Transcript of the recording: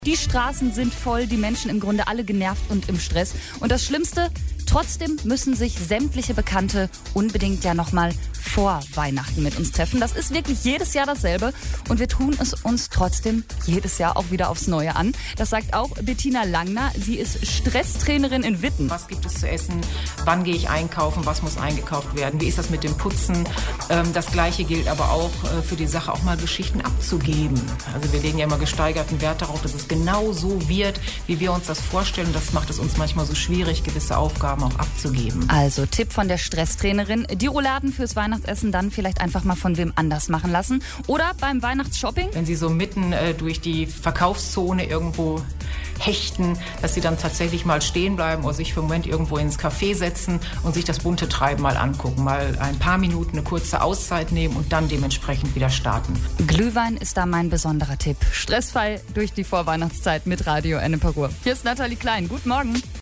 Die Straßen sind voll, die Menschen im Grunde alle genervt und im Stress. Und das Schlimmste, trotzdem müssen sich sämtliche Bekannte unbedingt ja nochmal vor Weihnachten mit uns treffen. Das ist wirklich jedes Jahr dasselbe und wir tun es uns trotzdem jedes Jahr auch wieder aufs Neue an. Das sagt auch Bettina Langner. Sie ist Stresstrainerin in Witten. Was gibt es zu essen? Wann gehe ich einkaufen? Was muss eingekauft werden? Wie ist das mit dem Putzen? Das Gleiche gilt aber auch für die Sache, auch mal Geschichten abzugeben. Also wir legen ja immer gesteigerten Wert darauf, dass es genau so wird, wie wir uns das vorstellen. Das macht es uns manchmal so schwierig, gewisse Aufgaben auch abzugeben. Also Tipp von der Stresstrainerin, die Rouladen fürs Weihnachtsessen dann vielleicht einfach mal von wem anders machen lassen. Oder beim Weihnachtsshopping. Wenn Sie so mitten durch die Verkaufszone irgendwo hechten, dass Sie dann tatsächlich mal stehen bleiben oder sich für einen Moment irgendwo ins Café setzen und sich das bunte Treiben mal angucken. Mal ein paar Minuten eine kurze Auszeit nehmen und dann dementsprechend wieder starten. Glühwein ist da mein besonderer Tipp. Stressfrei durch die Vorweihnachtszeit mit Radio Ennepe Ruhr. Hier ist Nathalie Klein. Guten Morgen.